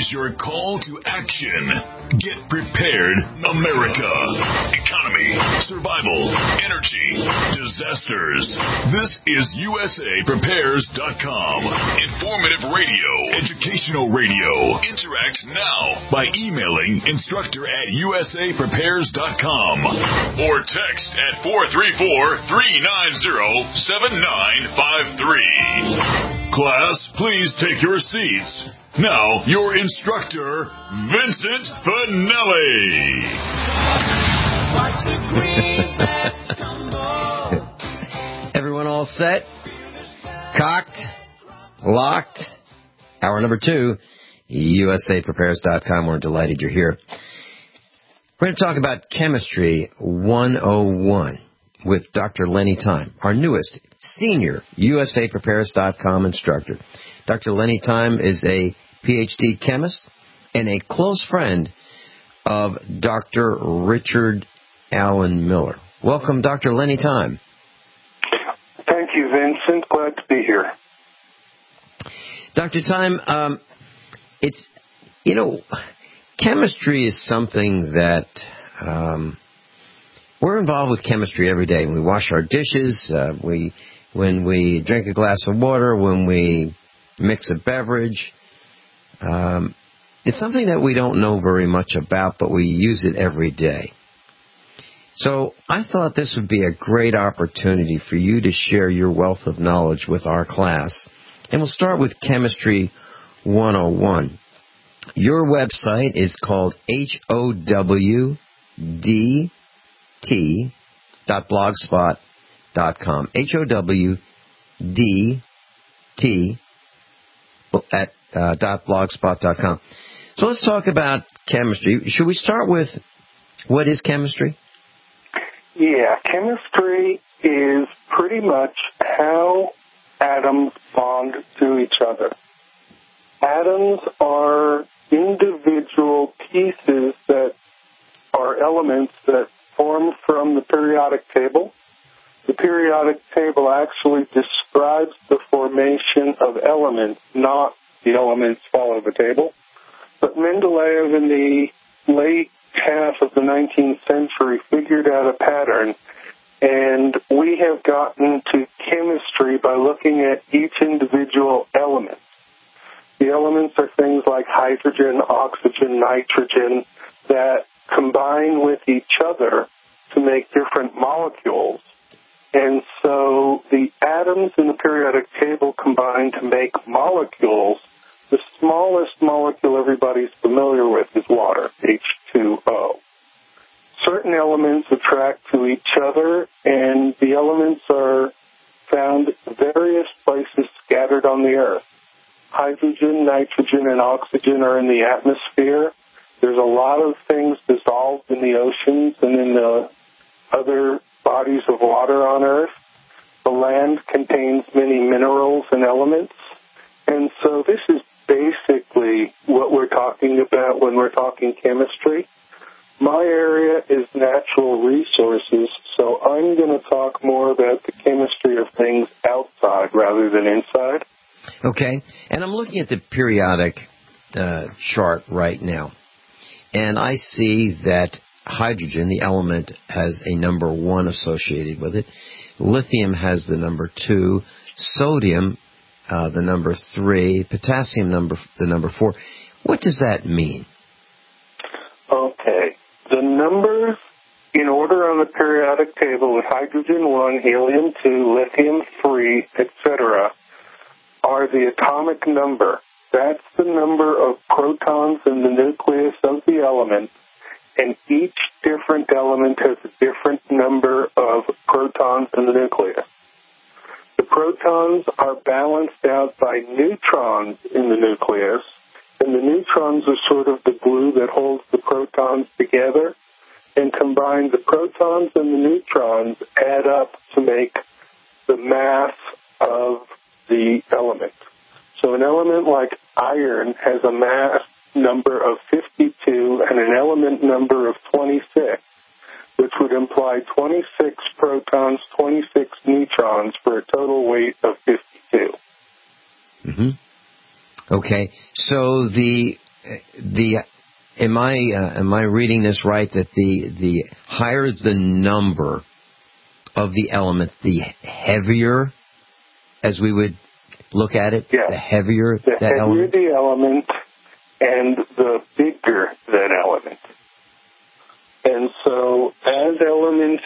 is your call to action. Get prepared, America. Economy, survival, energy, disasters. This is USAPrepares.com. Informative radio, educational radio. Interact now by emailing instructor@USAPrepares.com or text at 434-390-7953. Class, please take your seats. Now, your instructor, Vincent Finelli. Watch the greenbacks tumble. Everyone all set? Cocked? Locked? Hour number 2, USAPrepares.com. We're delighted you're here. We're going to talk about Chemistry 101 with Dr. Lenny Time, our newest senior USAPrepares.com instructor. Dr. Lenny Time is a PhD chemist and a close friend of Dr. Richard Allen Miller. Welcome, Dr. Lenny Time. Thank you, Vincent. Glad to be here. Dr. Time, chemistry is something that we're involved with chemistry every day. When we wash our dishes, when we drink a glass of water, when we mix a beverage. It's something that we don't know very much about, but we use it every day. So I thought this would be a great opportunity for you to share your wealth of knowledge with our class. And we'll start with Chemistry 101. Your website is called howdt.blogspot.com. howdt.blogspot.com. So let's talk about chemistry. Should we start with what is chemistry? Yeah, chemistry is pretty much how atoms bond to each other. Atoms are individual pieces that are elements that form from the periodic table. The periodic table actually describes the formation of elements, not the elements follow the table. But Mendeleev in the late half of the 19th century figured out a pattern, and we have gotten to chemistry by looking at each individual element. The elements are things like hydrogen, oxygen, nitrogen that combine with each other to make different molecules. And so the atoms in the periodic table combine to make molecules. The smallest molecule everybody's familiar with is water, H2O. Certain elements attract to each other, and the elements are found various places scattered on the Earth. Hydrogen, nitrogen, and oxygen are in the atmosphere. There's a lot of things dissolved in the oceans and in the other bodies of water on Earth. The land contains many minerals and elements. And so this is basically what we're talking about when we're talking chemistry. My area is natural resources, so I'm going to talk more about the chemistry of things outside rather than inside. Okay, and I'm looking at the periodic chart right now, and I see that hydrogen, the element, has a number 1 associated with it. Lithium has the number 2, sodium the number 3, potassium the number 4. What does that mean? Okay, the numbers in order on the periodic table with hydrogen 1, helium 2, lithium 3, etc. are the atomic number. That's the number of protons in the nucleus of the element, and each different element has a different number of protons in the nucleus. The protons are balanced out by neutrons in the nucleus, and the neutrons are sort of the glue that holds the protons together, and combined the protons and the neutrons add up to make the mass of the element. So an element like iron has a mass number of 52 and an element number of 26, which would imply 26 protons, 26 neutrons for a total weight of 52. Mm-hmm. Okay, so the am I reading this right, that the higher the number of the element, the heavier, as we would look at it, yes. the heavier the that heavier element? the element and the bigger that element. And so as elements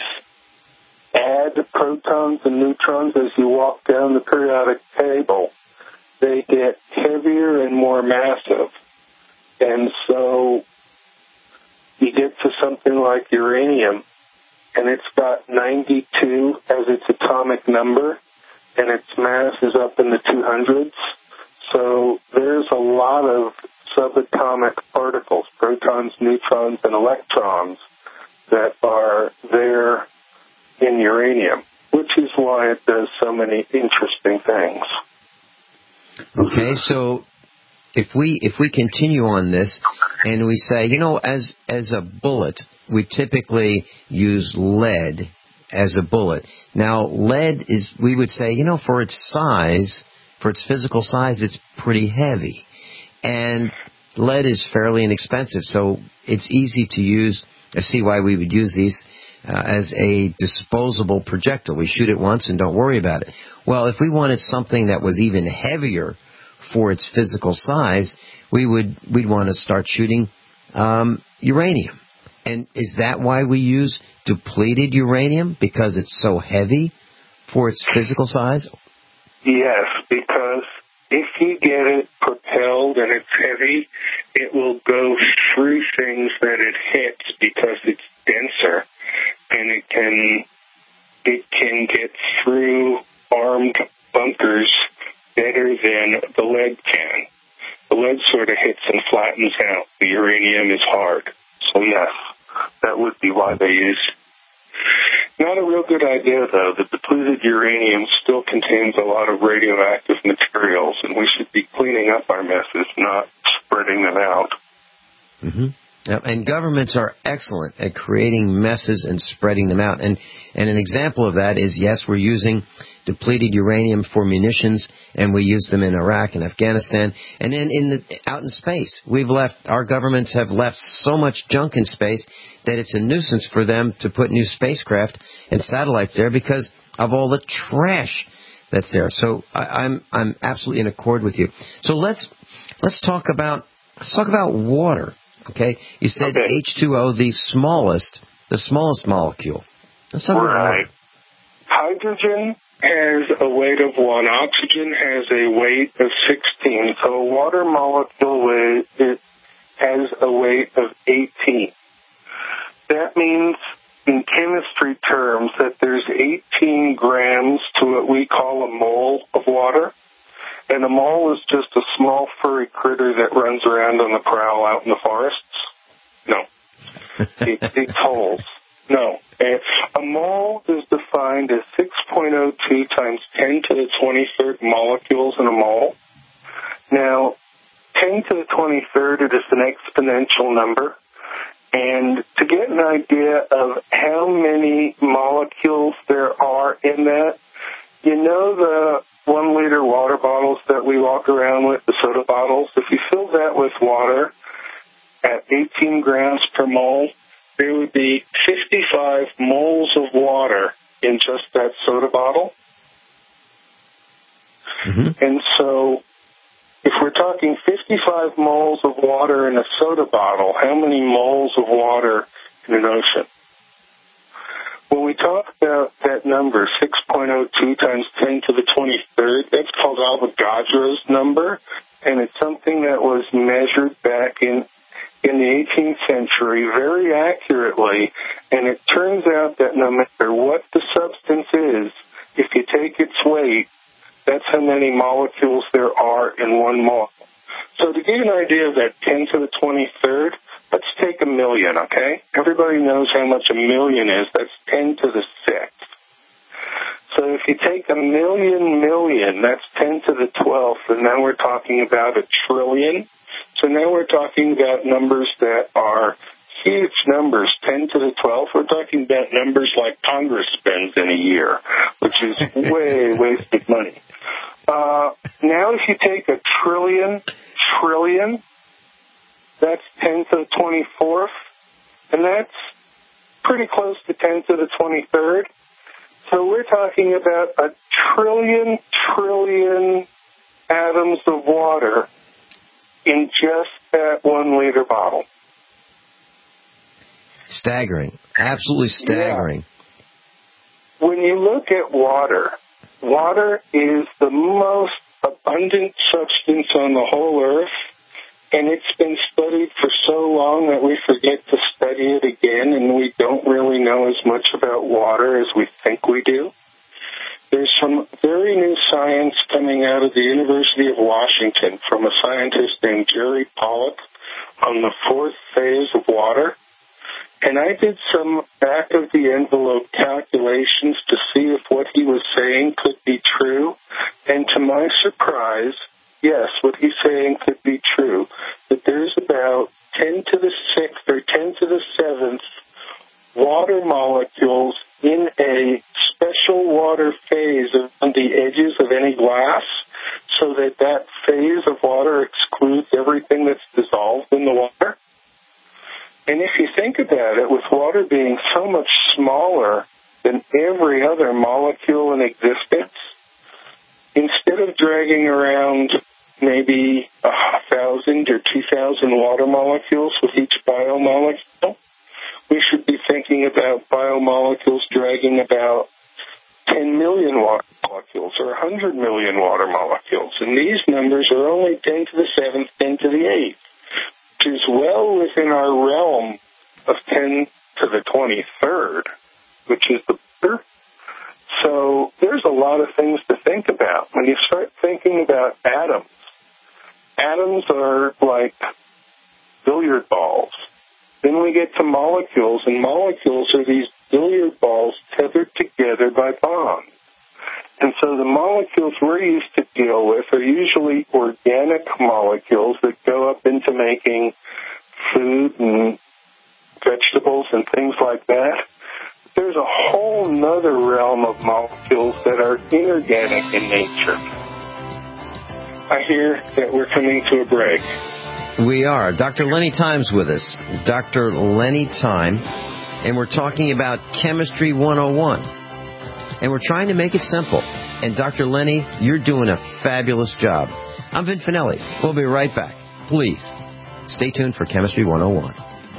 add protons and neutrons as you walk down the periodic table, they get heavier and more massive. And so you get to something like uranium, and it's got 92 as its atomic number, and its mass is up in the 200s. So there's a lot of subatomic particles, protons, neutrons, and electrons, that are there in uranium, which is why it does so many interesting things. Okay, so if we continue on this and we say, as a bullet, we typically use lead as a bullet. Now, lead is, we would say, for its size, for its physical size, it's pretty heavy. And lead is fairly inexpensive, so it's easy to use. I see why we would use these as a disposable projectile. We shoot it once and don't worry about it. Well, if we wanted something that was even heavier for its physical size, we'd want to start shooting uranium. And is that why we use depleted uranium? Because it's so heavy for its physical size? Yes, because if you get it propelled and it's heavy, it will go through things that it hits because it's denser, and it can get through armed bunkers better than the lead can. The lead sort of hits and flattens out. The uranium is hard. So yes, that would be why they use. Not a real good idea, though. The depleted uranium still contains a lot of radioactive materials, and we should be cleaning up our messes, not spreading them out. Mm-hmm. And governments are excellent at creating messes and spreading them out. And an example of that is, yes, we're using depleted uranium for munitions, and we use them in Iraq and Afghanistan. And then out in space, our governments have left so much junk in space that it's a nuisance for them to put new spacecraft and satellites there because of all the trash that's there. So I'm absolutely in accord with you. So let's talk about water. Okay, you said H2O, the smallest molecule. Let's talk about water. Hydrogen has a weight of 1. Oxygen has a weight of 16. So a water molecule has a weight of 18. That means, in chemistry terms, that there's 18 grams to what we call a mole of water. And a mole is just a small furry critter that runs around on the prowl out in the forests. No. It digs holes. No. A mole is defined as 6.02 times 10 to the 23rd molecules in a mole. Now, 10 to the 23rd is an exponential number. And to get an idea of how many molecules there are in that, the 1-liter water bottles that we walk around with, the soda bottles, if you fill that with water at 18 grams per mole, there would be 55 moles of water in just that soda bottle. Mm-hmm. And so if we're talking 55 moles of water in a soda bottle, how many moles of water in an ocean? When we talk about that number, 6.02 times 10 to the 23rd, that's called Avogadro's number, and it's something that was measured back in the 18th century very accurately, and it turns out that no matter what the substance is, if you take its weight, that's how many molecules there are in one mole. So to give you an idea of that 10 to the 23rd, let's take a million, okay? Everybody knows how much a million is. That's 10 to the 6th. So if you take a million, that's 10 to the 12th, and now we're talking about a trillion. So now we're talking about numbers that are huge numbers, 10 to the 12th. We're talking about numbers like Congress spends in a year, which is way wasted money. Now if you take a trillion, that's 10 to the 24th, and that's pretty close to 10 to the 23rd. So we're talking about 1 trillion atoms of water in just that 1 liter bottle. Staggering. Absolutely staggering. Yeah. When you look at water, water is the most abundant substance on the whole earth, and it's been studied for so long that we forget to study it again, and we don't really know as much about water as we think we do. There's some very new science coming out of the University of Washington from a scientist named Jerry Pollack on the 4th phase of water. And I did some back-of-the-envelope calculations to see if what he was saying could be true. And to my surprise, yes, what he's saying could be true. That there's about 10 to the 6th or 10 to the 7th water molecules in a special water phase on the edges of any glass, so that that phase of water excludes everything that's dissolved in the water. And if you think about it, with water being so much smaller than every other molecule in existence, instead of dragging around maybe 1,000 or 2,000 water molecules with each biomolecule, we should be thinking about biomolecules dragging about 10 million water molecules or 100 million water molecules. And these numbers are only 10 to the 7th, 10 to the 8th. Which is well within our realm of 10 to the 23rd, which is the better. So there's a lot of things to think about. When you start thinking about atoms, atoms are like billiard balls. Then we get to molecules, and molecules are these billiard balls tethered together by bonds. And so the molecules we're used to deal with are usually organic molecules that go up into making food and vegetables and things like that. There's a whole nother realm of molecules that are inorganic in nature. I hear that we're coming to a break. We are. Dr. Lenny Time's with us. Dr. Lenny Time. And we're talking about Chemistry 101. And we're trying to make it simple. And Dr. Lenny, you're doing a fabulous job. I'm Vin Finelli. We'll be right back. Please, stay tuned for Chemistry 101.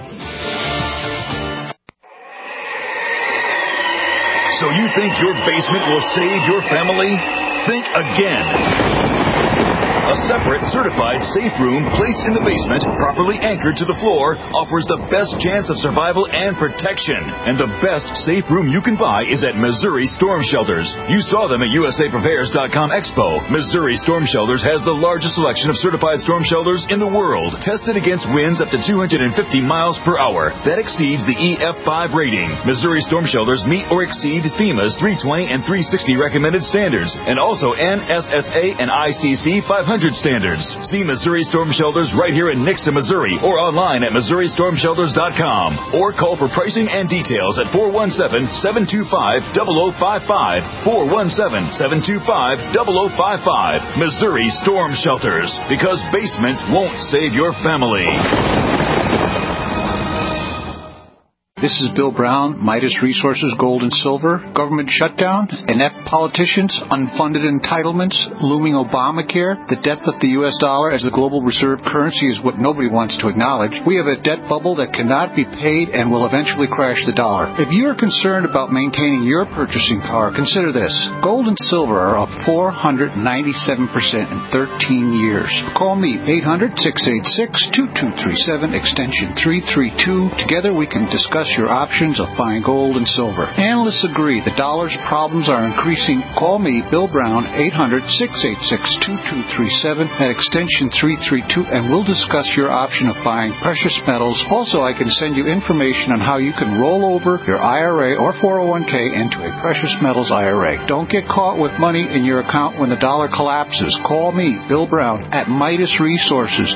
So you think your basement will save your family? Think again. A separate, certified safe room placed in the basement, properly anchored to the floor, offers the best chance of survival and protection. And the best safe room you can buy is at Missouri Storm Shelters. You saw them at USAPrepares.com Expo. Missouri Storm Shelters has the largest selection of certified storm shelters in the world, tested against winds up to 250 miles per hour. That exceeds the EF5 rating. Missouri Storm Shelters meet or exceed FEMA's 320 and 360 recommended standards, and also NSSA and ICC 500 standards. See Missouri Storm Shelters right here in Nixa, Missouri, or online at MissouriStormShelters.com. Or call for pricing and details at 417-725-0055. 417-725-0055. Missouri Storm Shelters. Because basements won't save your family. This is Bill Brown, Midas Resources Gold and Silver, government shutdown, inept politicians, unfunded entitlements, looming Obamacare, the depth of the U.S. dollar as the global reserve currency is what nobody wants to acknowledge. We have a debt bubble that cannot be paid and will eventually crash the dollar. If you are concerned about maintaining your purchasing power, consider this. Gold and silver are up 497% in 13 years. Call me, 800-686-2237, extension 332. Together we can discuss your options of buying gold and silver. Analysts agree the dollar's problems are increasing. Call me, Bill Brown, 800-686-2237 at extension 332, and we'll discuss your option of buying precious metals. Also, I can send you information on how you can roll over your IRA or 401k into a precious metals IRA. Don't get caught with money in your account when the dollar collapses. Call me, Bill Brown, at Midas Resources,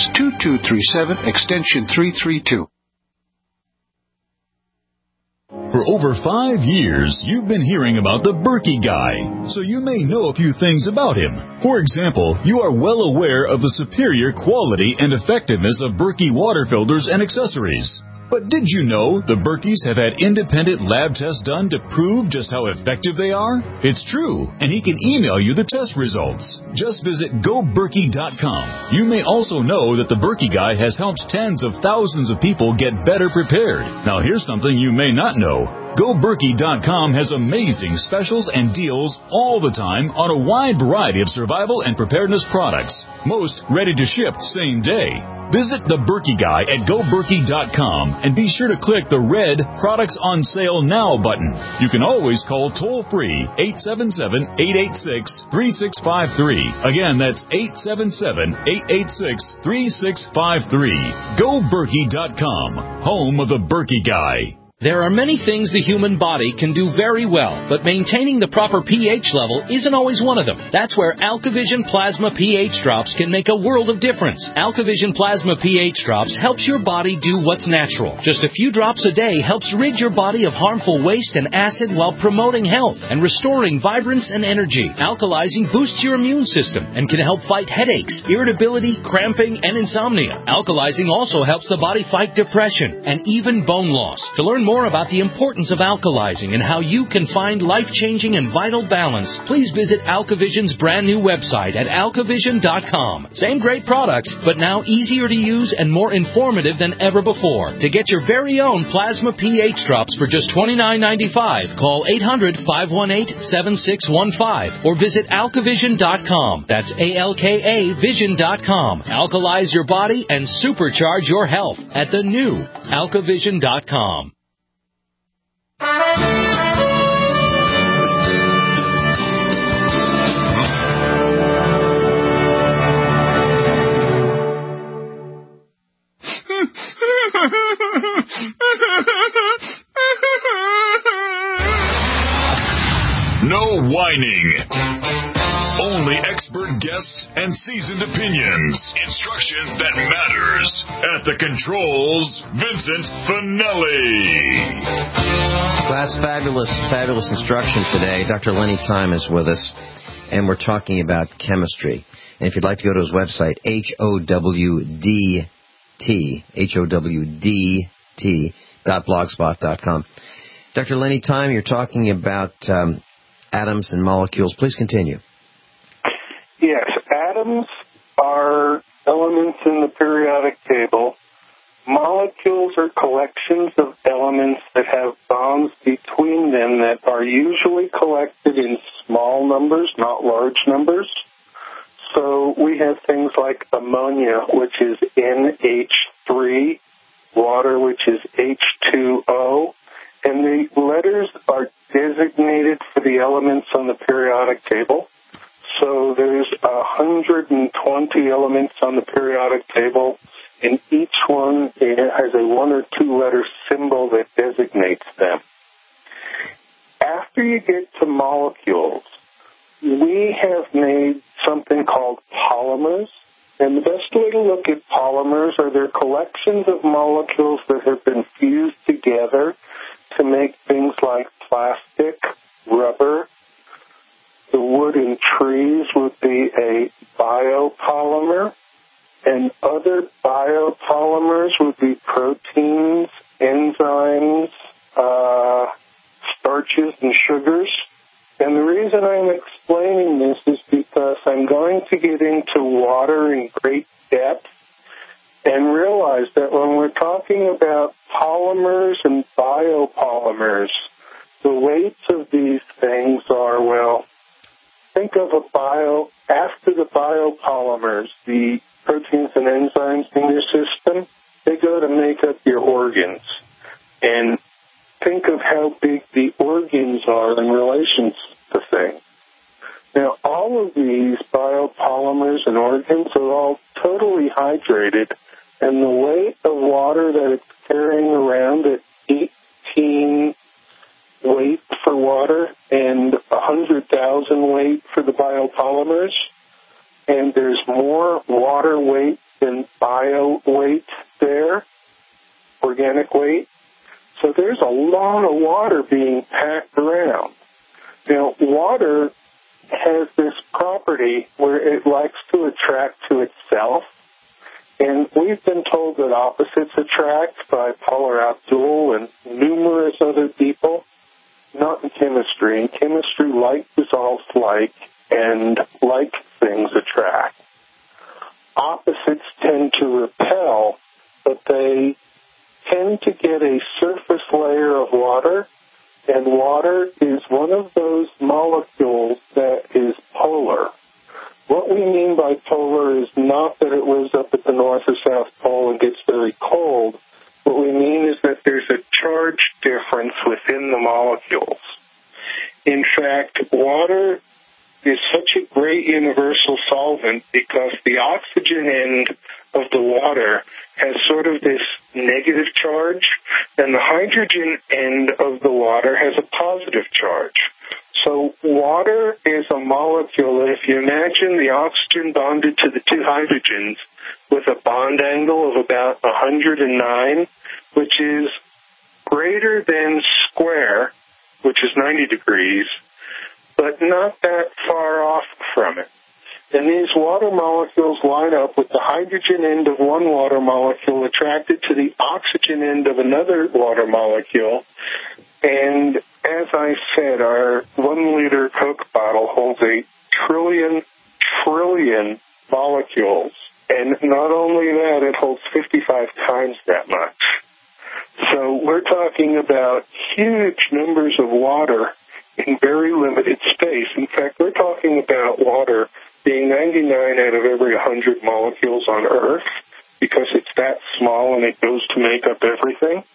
1-800-686-2237, extension 332. For over 5 years, you've been hearing about the Berkey Guy, so you may know a few things about him. For example, you are well aware of the superior quality and effectiveness of Berkey water filters and accessories. But did you know the Berkeys have had independent lab tests done to prove just how effective they are? It's true, and he can email you the test results. Just visit GoBerkey.com. You may also know that the Berkey Guy has helped tens of thousands of people get better prepared. Now here's something you may not know. GoBerkey.com has amazing specials and deals all the time on a wide variety of survival and preparedness products, most ready to ship same day. Visit the Berkey Guy at GoBerkey.com and be sure to click the red Products on Sale Now button. You can always call toll-free 877-886-3653. Again, that's 877-886-3653. GoBerkey.com, home of the Berkey Guy. There are many things the human body can do very well, but maintaining the proper pH level isn't always one of them. That's where AlkaVision Plasma pH Drops can make a world of difference. AlkaVision Plasma pH Drops helps your body do what's natural. Just a few drops a day helps rid your body of harmful waste and acid while promoting health and restoring vibrance and energy. Alkalizing boosts your immune system and can help fight headaches, irritability, cramping, and insomnia. Alkalizing also helps the body fight depression and even bone loss. To learn more about the importance of alkalizing and how you can find life-changing and vital balance, please visit AlkaVision's brand new website at alkavision.com. Same great products, but now easier to use and more informative than ever before. To get your very own Plasma pH Drops for just $29.95, call 800-518-7615 or visit alkavision.com. That's ALKA Vision.com. Alkalize your body and supercharge your health at the new alkavision.com. No whining. Only expert guests and seasoned opinions. Instruction that matters. At the controls, Vincent Finelli. Class, fabulous instruction today. Dr. Lenny Time is with us, and we're talking about chemistry. And if you'd like to go to his website, HOWDT.blogspot.com. Dr. Lenny Time, you're talking about atoms and molecules. Please continue. Yes, atoms are elements in the periodic table. Molecules are collections of elements that have bonds between them that are usually collected in small numbers, not large numbers. So we have things like ammonia, which is NH3, water, which is H2O, and the letters are designated for the elements on the periodic table. So there's 120 elements on the periodic table, and each one has a 1 or 2 letter symbol that designates them. After you get to molecules, we have made something called polymers, and the best way to look at polymers are they're collections of molecules that have been fused together to make things like plastic, rubber. The wood in trees would be a biopolymer, and other biopolymers would be proteins, enzymes, starches, and sugars. And the reason I'm explaining this is because I'm going to get into water in great depth and realize that when we're talking about polymers and biopolymers, the weights of these things are, well, think of after the biopolymers, the proteins and enzymes in your system, they go to make up your organs. And think of how big the organs are in relation to things. Now, all of these biopolymers and organs are all totally hydrated, and the weight of water that it's carrying around at 18 weight for water and 100,000 weight for the biopolymers, and there's more water weight than bio weight there, organic weight. So there's a lot of water being packed around. Now, water has this property where it likes to attract to itself. And we've been told that opposites attract by Paula Abdul and numerous other people. Not in chemistry. In chemistry, like dissolves like, and like things attract. Opposites tend to repel, but they tend to get a surface layer of water, and water is one of those molecules that is polar. What we mean by polar is not that it lives up at the North or South Pole and gets very cold. What we mean is that there's a charge difference within the molecules. In fact, water is such a great universal solvent because the oxygen end of the water has sort of this negative charge, and the hydrogen end of the water has a positive charge. So water is a molecule that if you imagine the oxygen bonded to the two hydrogens with a bond angle of about 109, which is greater than square, which is 90 degrees, but not that far off from it. And these water molecules line up with the hydrogen end of one water molecule attracted to the oxygen end of another water molecule. And as I said, our 1 liter Coke bottle holds a trillion molecules. And not only that, it holds 55 times that much. So we're talking about huge numbers of water in very limited space. In fact, we're talking about water being 99 out of every 100 molecules on Earth because it's that small and it goes to make up everything.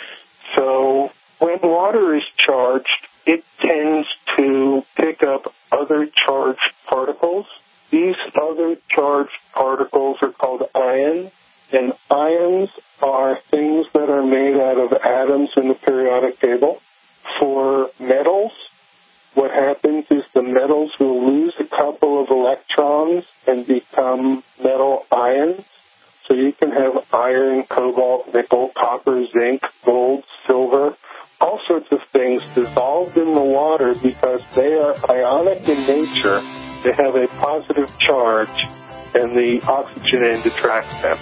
So when water is charged, it tends to pick up other charged particles. These other charged particles are called ions, and ions are things that are made out of atoms in the periodic table. For metals, what happens is the metals will lose a couple of electrons and become metal ions. So you can have iron, cobalt, nickel, copper, zinc, gold, silver, all sorts of things dissolved in the water because they are ionic in nature. They have a positive charge, and the oxygen end attracts them.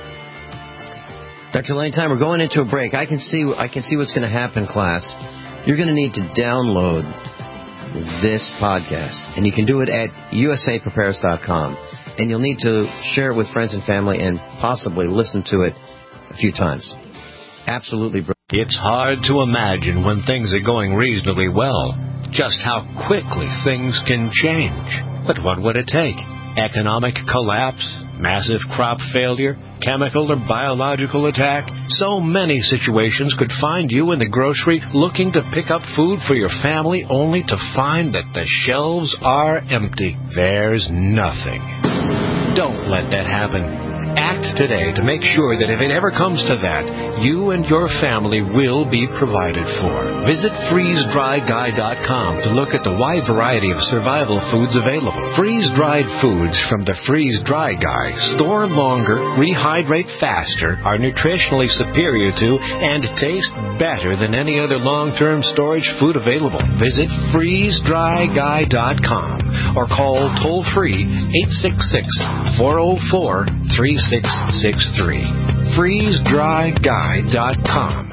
Dr. Lane Time, we're going into a break. I can see what's going to happen, class. You're going to need to download this podcast, and you can do it at usaprepares.com. And you'll need to share it with friends and family and possibly listen to it a few times. Absolutely brilliant. It's hard to imagine when things are going reasonably well, just how quickly things can change. But what would it take? Economic collapse? Massive crop failure? Chemical or biological attack? So many situations could find you in the grocery looking to pick up food for your family only to find that the shelves are empty. There's nothing. Don't let that happen. Act today to make sure that if it ever comes to that, you and your family will be provided for. Visit freezedryguy.com to look at the wide variety of survival foods available. Freeze-dried foods from the Freeze Dry Guy store longer, rehydrate faster, are nutritionally superior to, and taste better than any other long-term storage food available. Visit freezedryguy.com or call toll-free 866-404-3663. freezedryguy.com.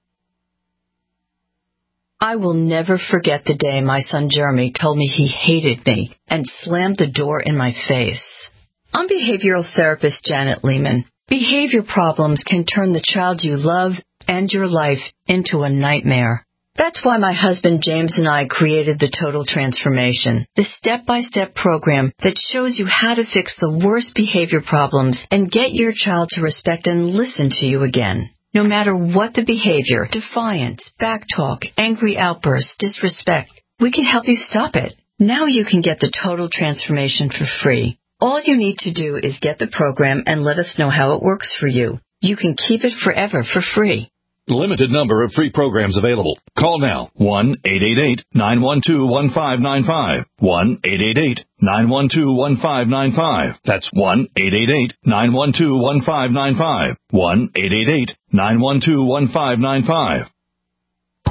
I will never forget the day my son Jeremy told me he hated me and slammed the door in my face. I'm behavioral therapist Janet Lehman. Behavior problems can turn the child you love and your life into a nightmare. That's why my husband James and I created the Total Transformation, the step-by-step program that shows you how to fix the worst behavior problems and get your child to respect and listen to you again. No matter what the behavior, defiance, backtalk, angry outbursts, disrespect, we can help you stop it. Now you can get the Total Transformation for free. All you need to do is get the program and let us know how it works for you. You can keep it forever for free. Limited number of free programs available. Call now. 1-888-912-1595. 1-888-912-1595. That's 1-888-912-1595. 1-888-912-1595.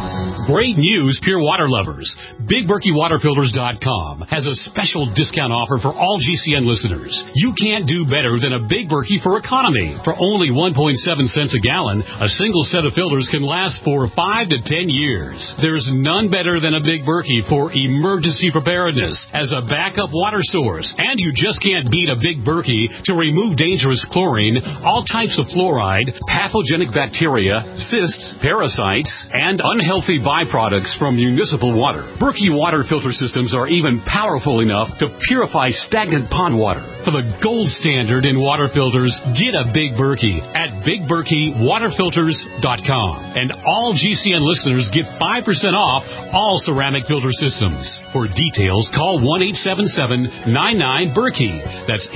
Great news, pure water lovers. BigBerkeyWaterFilters.com has a special discount offer for all GCN listeners. You can't do better than a Big Berkey for economy. For only 1.7 cents a gallon, a single set of filters can last for 5 to 10 years. There's none better than a Big Berkey for emergency preparedness as a backup water source. And you just can't beat a Big Berkey to remove dangerous chlorine, all types of fluoride, pathogenic bacteria, cysts, parasites, and unhealthy byproducts from municipal water. Berkey water filter systems are even powerful enough to purify stagnant pond water. For the gold standard in water filters, get a Big Berkey at BigBerkeyWaterFilters.com. And all GCN listeners get 5% off all ceramic filter systems. For details, call 1-877-99-BERKEY. That's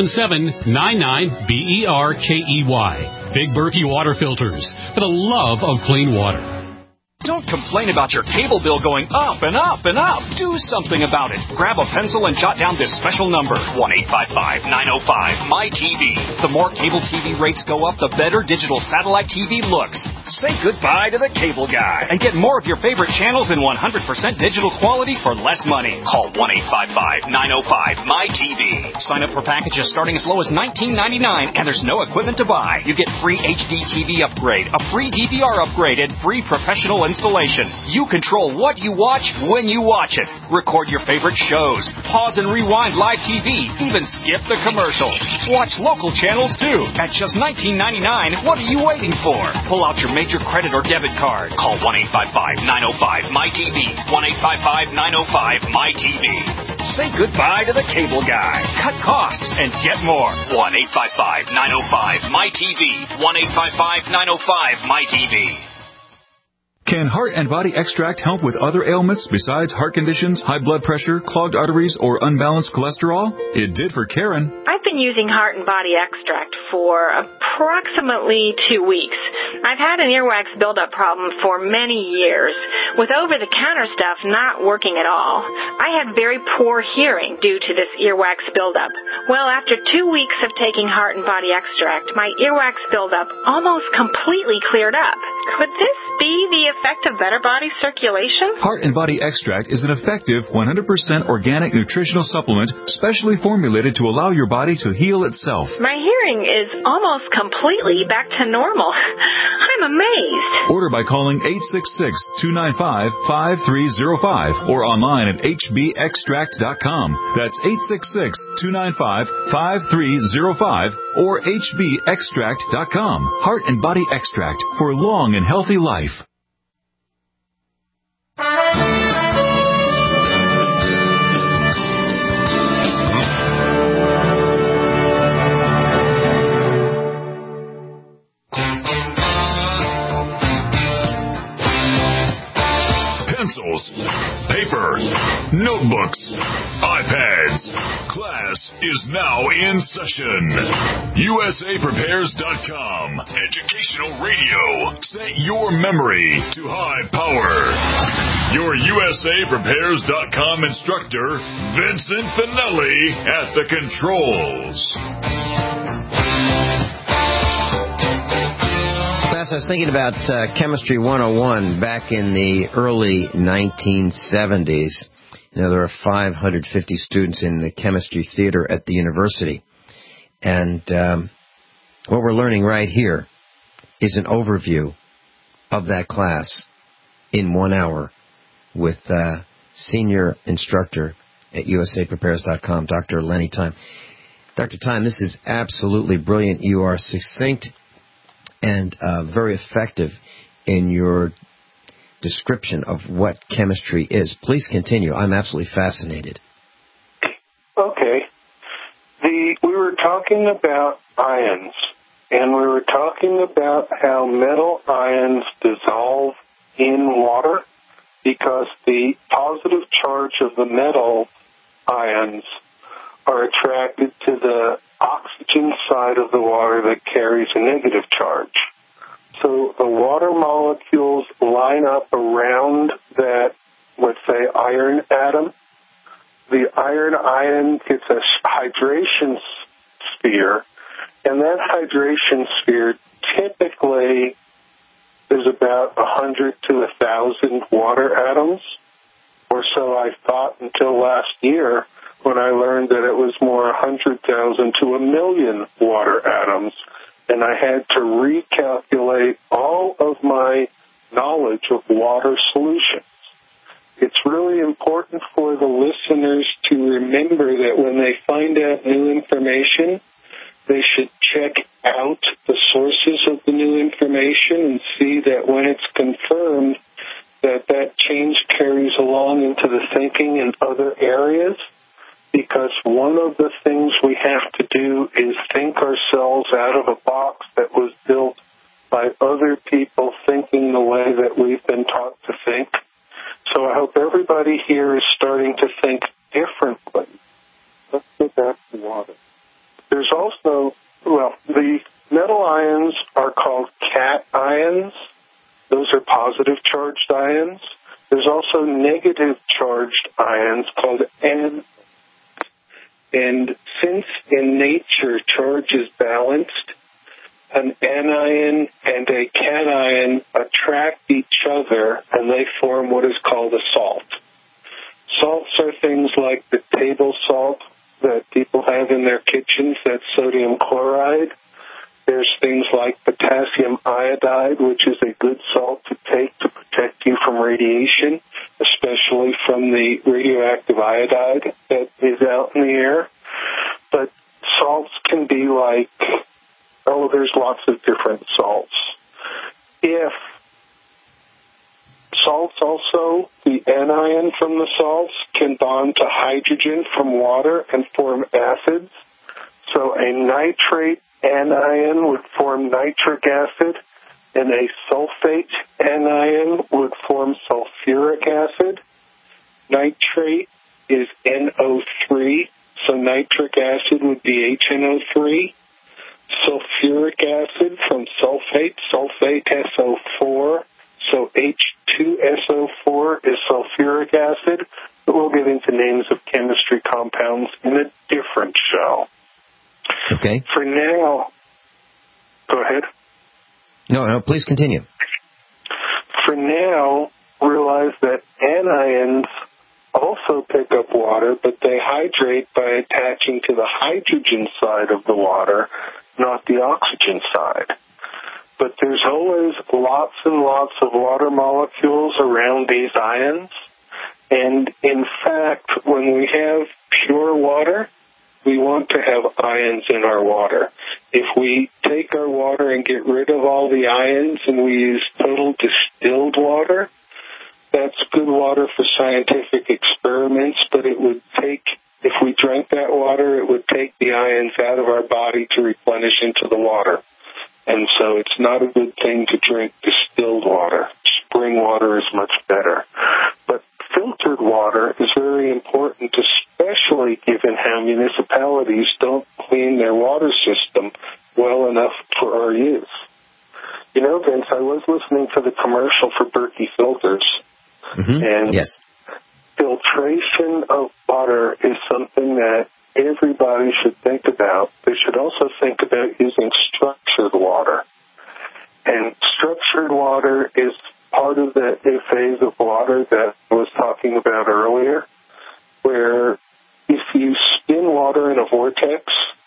877-99-BERKEY. Big Berkey Water Filters, for the love of clean water. Don't complain about your cable bill going up and up and up. Do something about it. Grab a pencil and jot down this special number, 1-855-905-MY-TV. The more cable TV rates go up, the better digital satellite TV looks. Say goodbye to the cable guy and get more of your favorite channels in 100% digital quality for less money. Call 1-855-905-MY-TV. Sign up for packages starting as low as $19.99, and there's no equipment to buy. You get free HD TV upgrade, a free DVR upgrade, and free professional installation. You control what you watch when you watch it. Record your favorite shows. Pause and rewind live TV. Even skip the commercials. Watch local channels too. At just $19.99, what are you waiting for? Pull out your major credit or debit card. Call 1-855-905-MY-TV. 1-855-905-MY-TV. Say goodbye to the cable guy. Cut costs and get more. 1-855-905-MY-TV. 1-855-905-MY-TV. Can Heart and Body Extract help with other ailments besides heart conditions, high blood pressure, clogged arteries, or unbalanced cholesterol? It did for Karen. I've been using Heart and Body Extract for approximately 2 weeks. I've had an earwax buildup problem for many years, with over-the-counter stuff not working at all. I had very poor hearing due to this earwax buildup. Well, after 2 weeks of taking Heart and Body Extract, my earwax buildup almost completely cleared up. Could this be the effect of better body circulation? Heart and Body Extract is an effective 100% organic nutritional supplement specially formulated to allow your body to heal itself. My hearing is almost completely back to normal. I'm amazed. Order by calling 866-295-5305 or online at hbextract.com. That's 866-295-5305 or hbextract.com. Heart and Body Extract for long and healthy life. Pencils, paper, notebooks, iPads. Class is now in session. USAPrepares.com. Educational radio. Set your memory to high power. Your USAPrepares.com instructor, Vincent Finelli, at the controls. I was thinking about Chemistry 101 back in the early 1970s. You know, there are 550 students in the chemistry theater at the university. And what we're learning right here is an overview of that class in 1 hour with senior instructor at USAPrepares.com, Dr. Lenny Time. Dr. Time, this is absolutely brilliant. You are succinct and very effective in your description of what chemistry is. Please continue. I'm absolutely fascinated. Okay. We were talking about ions, and we were talking about how metal ions dissolve in water because the positive charge of the metal ions are attracted to the oxygen side of the water that carries a negative charge. So the water molecules line up around that, let's say, iron atom. The iron ion gets a hydration sphere, and that hydration sphere typically is about 100 to 1,000 watts until last year when I learned that it was more 100,000 to 1 million water atoms, and I had to recalculate all of my knowledge of water solutions. It's really important for the listeners to remember that when they find out new information, they should check out the sources of the new information and see that when it's confirmed, that change carries along into the thinking in other areas, because one of the things we have to do is think ourselves out of a box that was built by other people thinking the way that we've been taught to think. So I hope everybody here is starting to think differently. Let's get back to water. There's also, the metal ions are called cations. Those are positive charged ions. There's also negative charged ions called anions. And since in nature charge is balanced, an anion and a cation attract each other and they form what is called a salt. Salts are things like the table salt that people have in their kitchens, that's sodium chloride. There's things like potassium iodide, which is a good salt to take to protect you from radiation, especially from the radioactive iodide that is out in the air. But salts can be like, there's lots of different salts. If salts also, the anion from the salts can bond to hydrogen from water and form acids. So a nitrate anion would form nitric acid, and a sulfate anion would form sulfuric acid. Nitrate is NO3, so nitric acid would be HNO3. Sulfuric acid from sulfate, sulfate SO4, so H2SO4 is sulfuric acid. But we'll get into names of chemistry compounds in a different show. Okay. For now, go ahead. No, please continue. For now, realize that anions also pick up water, but they hydrate by attaching to the hydrogen side of the water, not the oxygen side. But there's always lots and lots of water molecules around these ions. And in fact, when we have pure water, we want to have ions in our water. If we take our water and get rid of all the ions and we use total distilled water, that's good water for scientific experiments, but it would take, if we drank that water, it would take the ions out of our body to replenish into the water. And so it's not a good thing to drink distilled water. Spring water is much better. But filtered water is very important, especially given how municipalities don't clean their water system well enough for our use. You know, Vince, I was listening to the commercial for Berkey filters. Mm-hmm. And yes. Filtration of water is something that everybody should think about. They should also think about using structured water. And structured water is part of the phase of water that I was talking about earlier, where if you spin water in a vortex,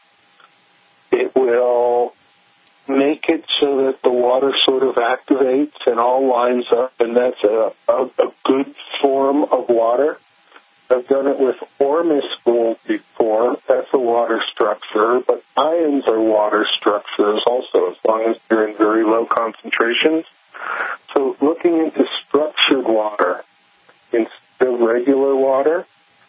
it will make it so that the water sort of activates and all lines up, and that's a good form of water. I've done it with Ormus gold before. That's a water structure, but ions are water structures also, as long as they're in very low concentrations. So looking into structured water instead of regular water,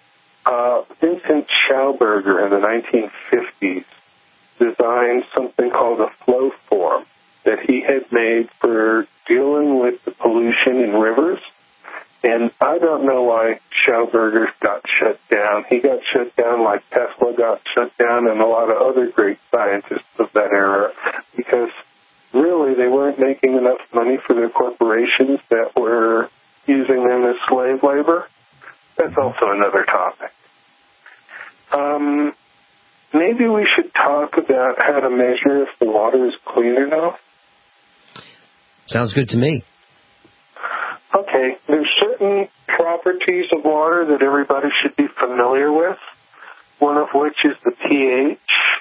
Vincent Schauberger in the 1950s designed something called a flow form that he had made for dealing with the pollution in rivers. And I don't know why Schauberger got shut down. He got shut down like Tesla got shut down and a lot of other great scientists of that era, because really they weren't making enough money for their corporations that were using them as slave labor. That's also another topic. Maybe we should talk about how to measure if the water is clean enough. Sounds good to me. Okay. Okay, there's certain properties of water that everybody should be familiar with, one of which is the pH.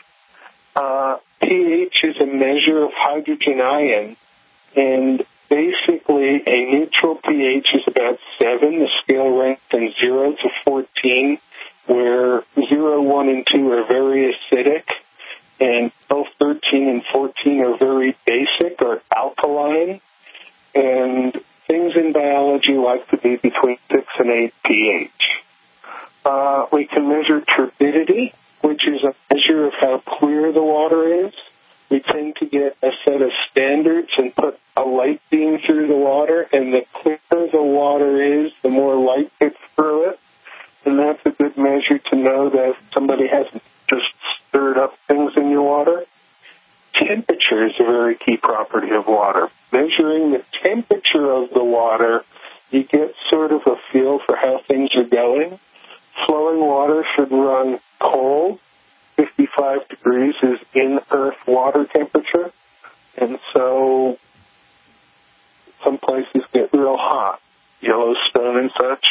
pH is a measure of hydrogen ion, and basically a neutral pH is about 7. The scale ranks from 0 to 14, where 0, 1, and 2 are very acidic, and 12, 13, and 14 are very basic or alkaline, and things in biology like to be between 6 and 8 pH. We can measure turbidity, which is a measure of how clear the water is. We tend to get a set of standards and put a light beam through the water, and the clearer the water is, the more light gets through it. And that's a good measure to know that somebody hasn't just stirred up things in your water. Temperature is a very key property of water. Measuring the temperature of the water, you get sort of a feel for how things are going. Flowing water should run cold. 55 degrees is in-earth water temperature. And so some places get real hot, Yellowstone and such.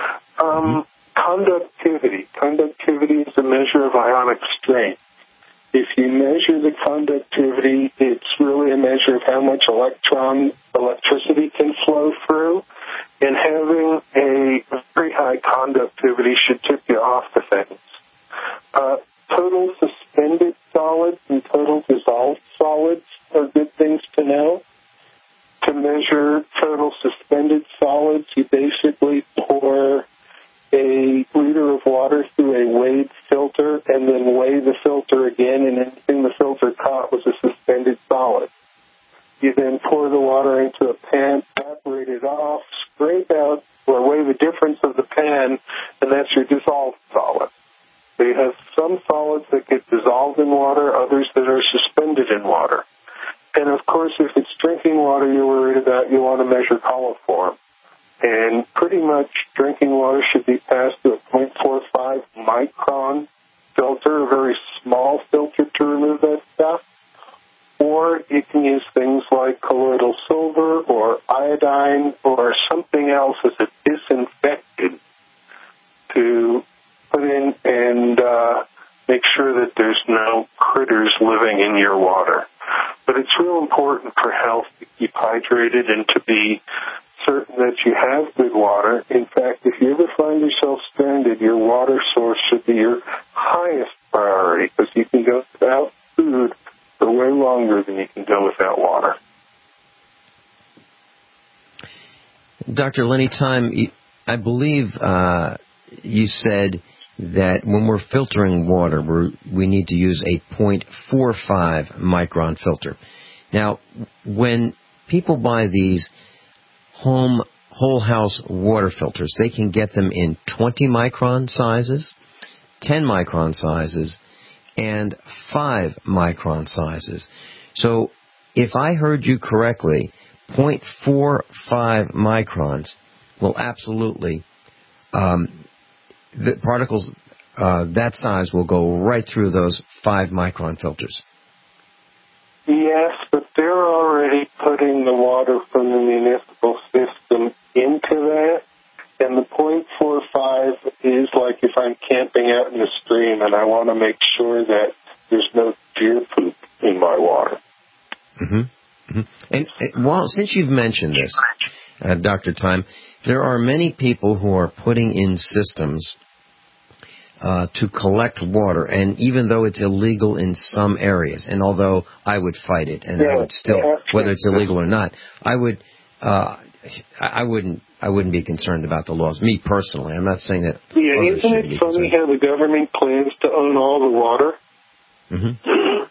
Conductivity. Conductivity is a measure of ionic strength. If you measure the conductivity, it's really a measure of how much electricity can flow through. And having a very high conductivity should tip you off to things. Total suspended solids and total dissolved solids are good things to know. To measure total suspended solids, you basically pour a liter of water through a weighed filter and then weigh the filter again, and anything the filter caught was a suspended solid. You then pour the water into a pan, evaporate it off, scrape out or weigh the difference of the pan, and that's your dissolved solid. So you have some solids that get dissolved in water, others that are suspended in water. And of course, if it's drinking water you're worried about, you want to measure coliform. And pretty much drinking water should be passed through a 0.45 micron filter, a very small filter to remove that stuff. Or you can use things like colloidal silver or iodine or something else as a disinfectant to put in and make sure that there's no critters living in your water. But it's real important for health to keep hydrated and to be certain that you have good water. In fact, if you ever find yourself stranded, your water source should be your highest priority, because you can go without food for way longer than you can go without water. Dr. Lenny Time, I believe you said that when we're filtering water, we need to use a 0.45 micron filter. Now, when people buy these whole house water filters, they can get them in 20 micron sizes, 10 micron sizes, and 5 micron sizes. So if I heard you correctly, 0.45 microns will absolutely, the particles that size will go right through those 5 micron filters. Yes, but they're already putting the water from the municipal system into that, and the 0.45 is like if I'm camping out in the stream and I want to make sure that there's no deer poop in my water. Mm-hmm. Mm-hmm. And since you've mentioned this, Dr. Time, there are many people who are putting in systems to collect water, and even though it's illegal in some areas, and although I would fight it, and I would still, whether it's illegal or not, I wouldn't be concerned about the laws. Me personally, I'm not saying that. Yeah, isn't it funny how the government plans to own all the water? Mm-hmm.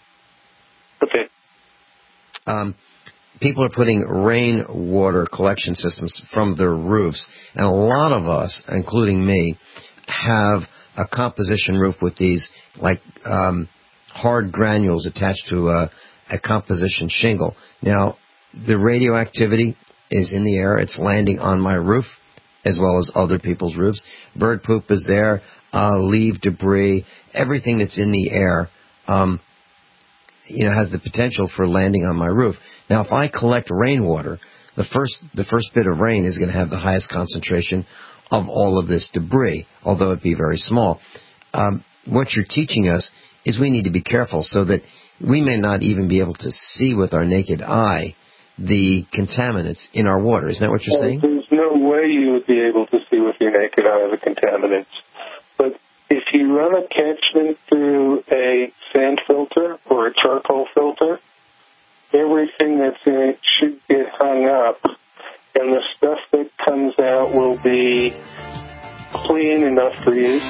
Okay. People are putting rainwater collection systems from their roofs, and a lot of us, including me, have a composition roof with these hard granules attached to a composition shingle. Now, the radioactivity is in the air. It's landing on my roof as well as other people's roofs. Bird poop is there, leaf debris, everything that's in the air has the potential for landing on my roof. Now, if I collect rainwater, the first bit of rain is going to have the highest concentration of all of this debris, although it be very small. What you're teaching us is we need to be careful so that we may not even be able to see with our naked eye the contaminants in our water. Isn't that what you're saying? There's no way you would be able to see with your naked eye the contaminants. But if you run a catchment through a sand filter or a charcoal filter, everything that's in it should get hung up, and the stuff that comes out will be clean enough for use.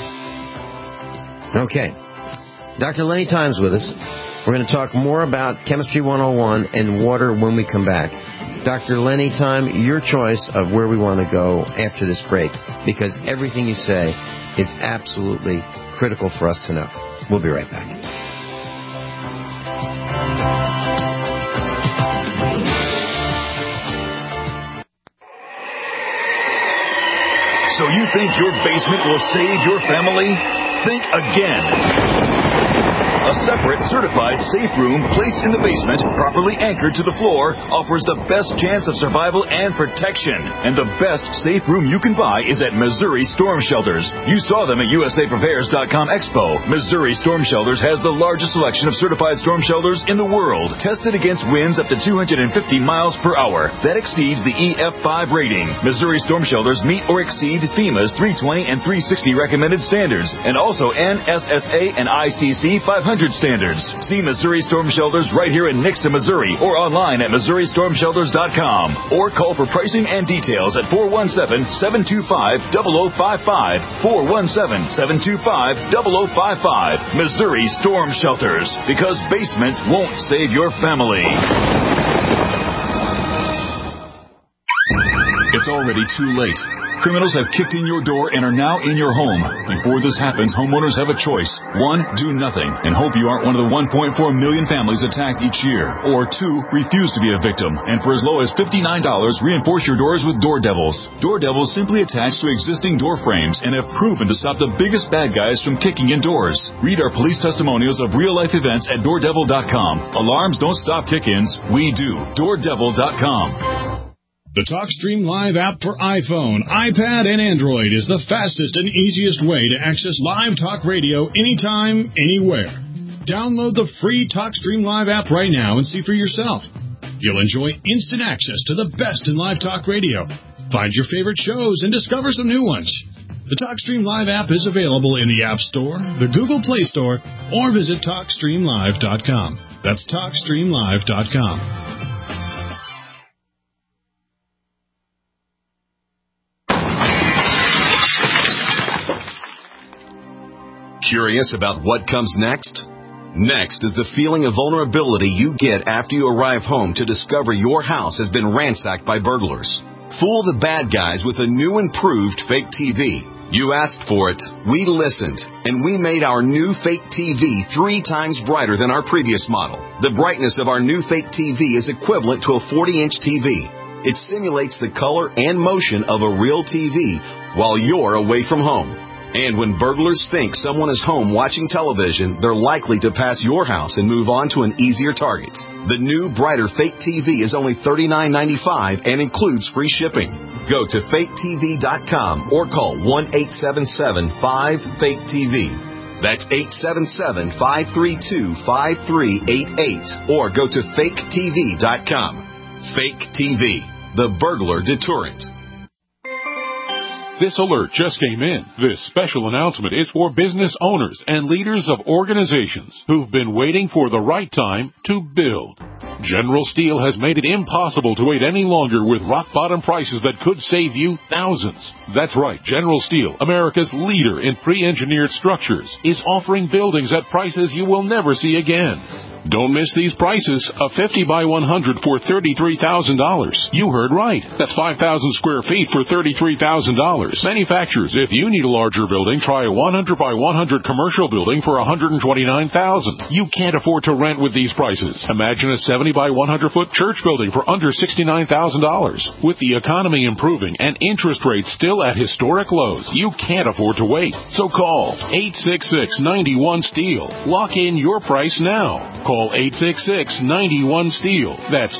Okay. Dr. Lenny Time's with us. We're going to talk more about Chemistry 101 and water when we come back. Dr. Lenny Time, your choice of where we want to go after this break, because everything you say is absolutely critical for us to know. We'll be right back. So you think your basement will save your family? Think again. A separate, certified safe room placed in the basement, properly anchored to the floor, offers the best chance of survival and protection. And the best safe room you can buy is at Missouri Storm Shelters. You saw them at USAPrepares.com Expo. Missouri Storm Shelters has the largest selection of certified storm shelters in the world, tested against winds up to 250 miles per hour. That exceeds the EF5 rating. Missouri Storm Shelters meet or exceed FEMA's 320 and 360 recommended standards, and also NSSA and ICC 500 standards. See Missouri Storm Shelters right here in Nixa, Missouri, or online at MissouriStormShelters.com, or call for pricing and details at 417-725-0055, 417-725-0055. Missouri Storm Shelters, because basements won't save your family. It's already too late. Criminals have kicked in your door and are now in your home. Before this happens, homeowners have a choice. 1, do nothing and hope you aren't one of the 1.4 million families attacked each year. Or 2, refuse to be a victim, and for as low as $59, reinforce your doors with Door Devils. Door Devils simply attach to existing door frames and have proven to stop the biggest bad guys from kicking in doors. Read our police testimonials of real-life events at DoorDevil.com. Alarms don't stop kick-ins. We do. DoorDevil.com. The TalkStream Live app for iPhone, iPad, and Android is the fastest and easiest way to access live talk radio anytime, anywhere. Download the free TalkStream Live app right now and see for yourself. You'll enjoy instant access to the best in live talk radio. Find your favorite shows and discover some new ones. The TalkStream Live app is available in the App Store, the Google Play Store, or visit TalkStreamLive.com. That's TalkStreamLive.com. Curious about what comes next? Next is the feeling of vulnerability you get after you arrive home to discover your house has been ransacked by burglars. Fool the bad guys with a new improved fake TV. You asked for it, we listened, and we made our new fake TV 3 times brighter than our previous model. The brightness of our new fake TV is equivalent to a 40-inch TV. It simulates the color and motion of a real TV while you're away from home. And when burglars think someone is home watching television, they're likely to pass your house and move on to an easier target. The new, brighter fake TV is only $39.95 and includes free shipping. Go to faketv.com or call 1-877-5-FAKE-TV. That's 877-532-5388. Or go to faketv.com. Fake TV, the burglar deterrent. This alert just came in. This special announcement is for business owners and leaders of organizations who've been waiting for the right time to build. General Steel has made it impossible to wait any longer with rock-bottom prices that could save you thousands. That's right, General Steel, America's leader in pre-engineered structures, is offering buildings at prices you will never see again. Don't miss these prices. A 50 by 100 for $33,000. You heard right. That's 5,000 square feet for $33,000. Manufacturers, if you need a larger building, try a 100 by 100 commercial building for $129,000. You can't afford to rent with these prices. Imagine a 70 by 100 foot church building for under $69,000. With the economy improving and interest rates still at historic lows, you can't afford to wait. So call 866-91-STEEL. Lock in your price now. Call 866-91-STEEL. That's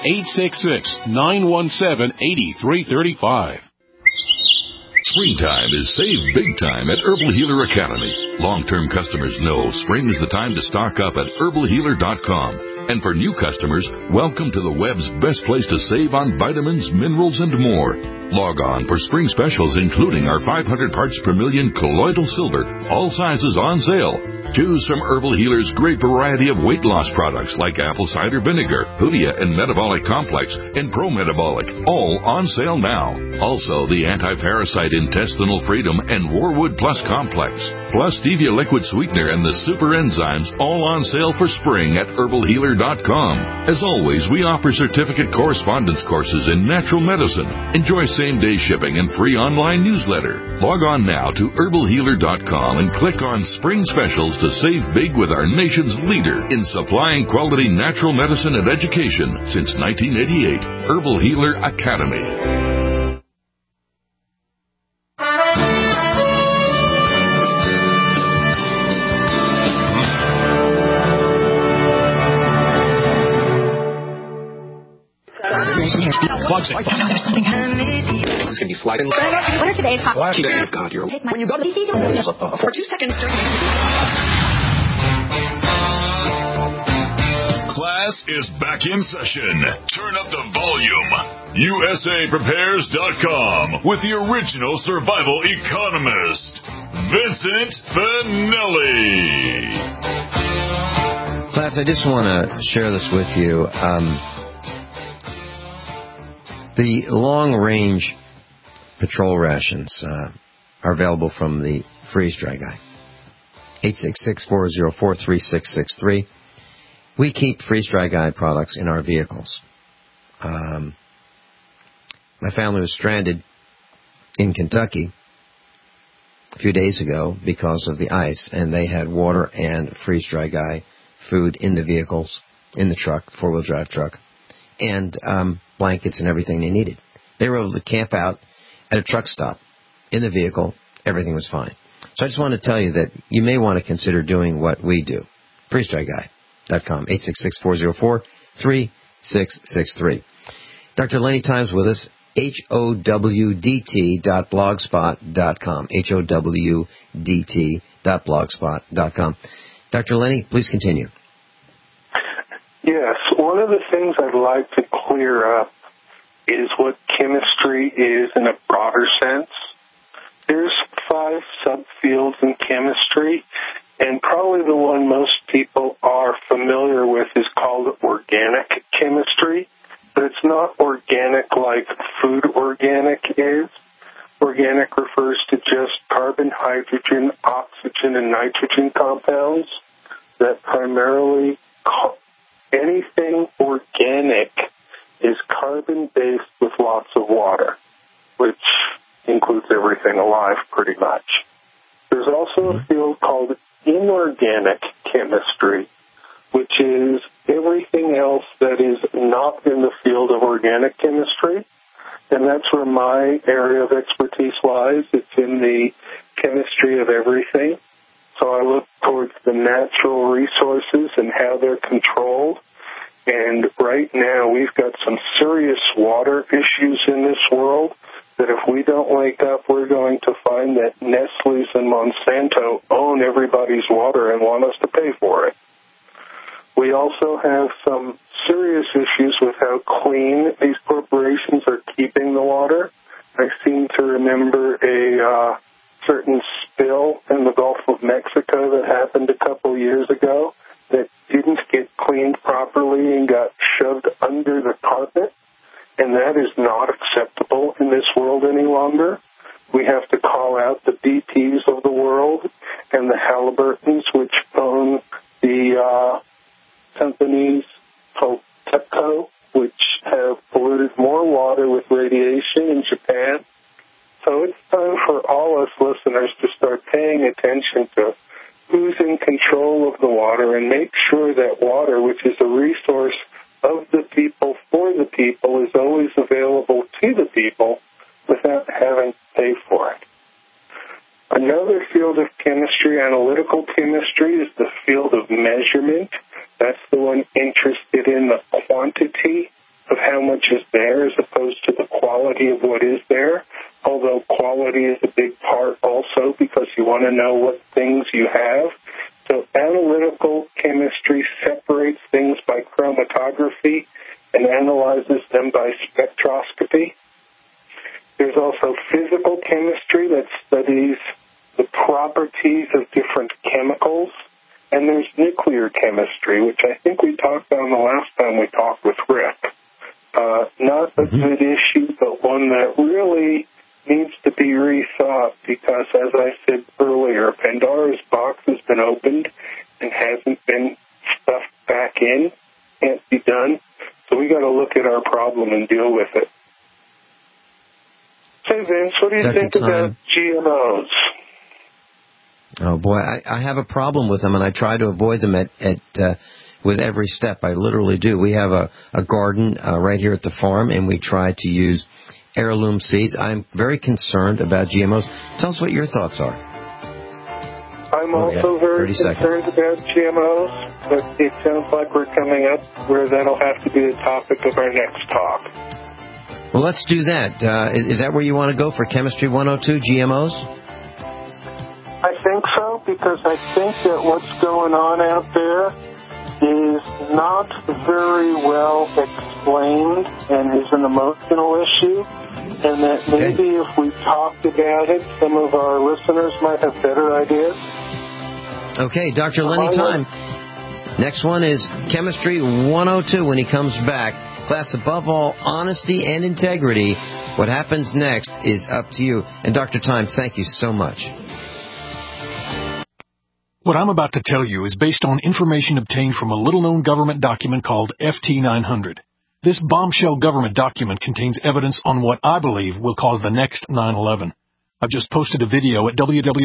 866-917-8335. Springtime is save big time at Herbal Healer Academy. Long-term customers know spring is the time to stock up at herbalhealer.com. And for new customers, welcome to the web's best place to save on vitamins, minerals, and more. Log on for spring specials, including our 500 parts per million colloidal silver, all sizes on sale. Choose from Herbal Healer's great variety of weight loss products like apple cider vinegar, Hoodia and Metabolic Complex, and Pro Metabolic, all on sale now. Also, the Anti-Parasite Intestinal Freedom and Warwood Plus Complex, plus Stevia Liquid Sweetener and the Super Enzymes, all on sale for spring at herbalhealer.com. As always, we offer certificate correspondence courses in natural medicine. Enjoy same-day shipping and free online newsletter. Log on now to herbalhealer.com and click on Spring Specials to save big with our nation's leader in supplying quality natural medicine and education since 1988, Herbal Healer Academy. There's something happening. It's going to be sliding. What are today's hot? God, you're... When you go to the for 2 seconds during... Class is back in session. Turn up the volume. USAPrepares.com with the original survival economist, Vincent Finelli. Class, I just want to share this with you. The long-range patrol rations are available from the Freeze Dry Guy. 866-404-3663. We keep Freeze Dry Guy products in our vehicles. My family was stranded in Kentucky a few days ago because of the ice, and they had water and Freeze Dry Guy food in the vehicles, in the truck, four-wheel drive truck, and blankets and everything they needed. They were able to camp out at a truck stop in the vehicle. Everything was fine. So I just want to tell you that you may want to consider doing what we do. FreezeDryGuy.com, 866-404-3663. Dr. Lenny Time's with us, HOWDT.blogspot.com, HOWDT.blogspot.com. Dr. Lenny, please continue. Yes, one of the things I'd like to clear up is what chemistry is in a broader sense. There's 5 subfields in chemistry, and probably the one most people are familiar with is called organic chemistry, but it's not organic like food organic is. Organic refers to just carbon, hydrogen, oxygen, and nitrogen compounds that primarily anything organic is carbon-based with lots of water, which includes everything alive pretty much. There's also a field called inorganic chemistry, which is everything else that is not in the field of organic chemistry, and that's where my area of expertise lies. It's in the chemistry of everything. So I look towards the natural resources and how they're controlled. And right now we've got some serious water issues in this world that if we don't wake up, we're going to find that Nestle's and Monsanto own everybody's water and want us to pay for it. We also have some serious issues with how clean these corporations are keeping the water. I seem to remember a certain spill in the Gulf of Mexico that happened a couple years ago that didn't get cleaned properly and got shoved under the carpet, and that is not acceptable in this world any longer. We have to call out the BPs of the world and the Halliburtons, which own the companies called TEPCO, which have polluted more water with radiation in Japan. So it's time for all us listeners to start paying attention to who's in control of the water and make sure that water, which is a resource of the people for the people, is always available to the people without having to pay for it. I Another field of chemistry, analytical chemistry, is the field of measurement. That's the one interested in the quantity of how much is there as opposed to the quality of what is there, although quality is a big part also because you want to know what things you have. So analytical chemistry separates things by chromatography and analyzes them by spectroscopy. There's also physical chemistry that studies the properties of different chemicals. And there's nuclear chemistry, which I think we talked on the last time we talked with Rick. Not a good issue, but one that really needs to be rethought because, as I said earlier, Pandora's box has been opened and hasn't been stuffed back in. Can't be done. So we got to look at our problem and deal with it. Hey, Vince, what do you think about GMOs? Oh, boy, I have a problem with them, and I try to avoid them with every step. I literally do. We have a garden right here at the farm, and we try to use heirloom seeds. I'm very concerned about GMOs. Tell us what your thoughts are. I'm also very concerned about GMOs, but it sounds like we're coming up where that'll have to be the topic of our next talk. Well, let's do that. Is that where you want to go for Chemistry 102, GMOs? I think so, because I think that what's going on out there is not very well explained and is an emotional issue, and that maybe if we talked about it, some of our listeners might have better ideas. Okay, Dr. Lenny Time. Next one is Chemistry 102 when he comes back. Class, above all, honesty and integrity. What happens next is up to you. And Dr. Time, thank you so much. What I'm about to tell you is based on information obtained from a little-known government document called FT900. This bombshell government document contains evidence on what I believe will cause the next 9/11. I've just posted a video at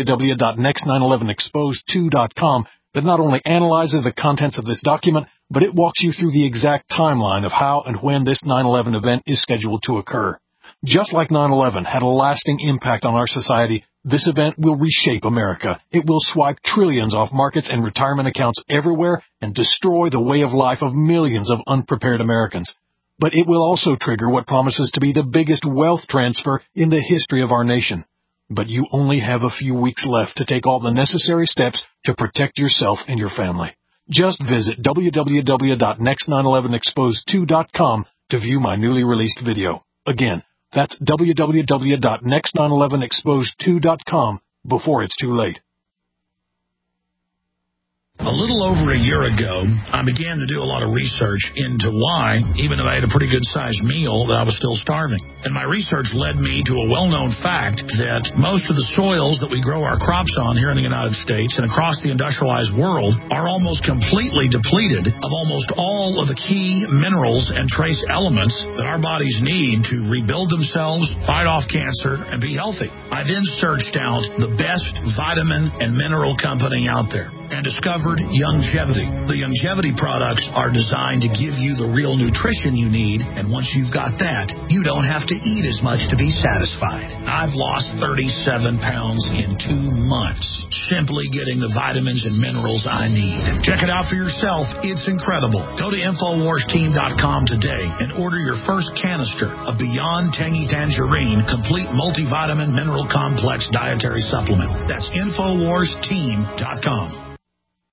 www.next911exposed2.com that not only analyzes the contents of this document, but it walks you through the exact timeline of how and when this 9/11 event is scheduled to occur. Just like 9/11 had a lasting impact on our society, this event will reshape America. It will swipe trillions off markets and retirement accounts everywhere and destroy the way of life of millions of unprepared Americans. But it will also trigger what promises to be the biggest wealth transfer in the history of our nation. But you only have a few weeks left to take all the necessary steps to protect yourself and your family. Just visit www.next911exposed2.com to view my newly released video. Again, that's www.next911exposed2.com before it's too late. A little over a year ago, I began to do a lot of research into why, even though I had a pretty good-sized meal, that I was still starving. And my research led me to a well-known fact that most of the soils that we grow our crops on here in the United States and across the industrialized world are almost completely depleted of almost all of the key minerals and trace elements that our bodies need to rebuild themselves, fight off cancer, and be healthy. I then searched out the best vitamin and mineral company out there and discovered Youngevity. The Youngevity products are designed to give you the real nutrition you need, and once you've got that, you don't have to eat as much to be satisfied. I've lost 37 pounds in 2 months, simply getting the vitamins and minerals I need. Check it out for yourself. It's incredible. Go to InfoWarsTeam.com today and order your first canister of Beyond Tangy Tangerine Complete Multivitamin Mineral Complex Dietary Supplement. That's InfoWarsTeam.com.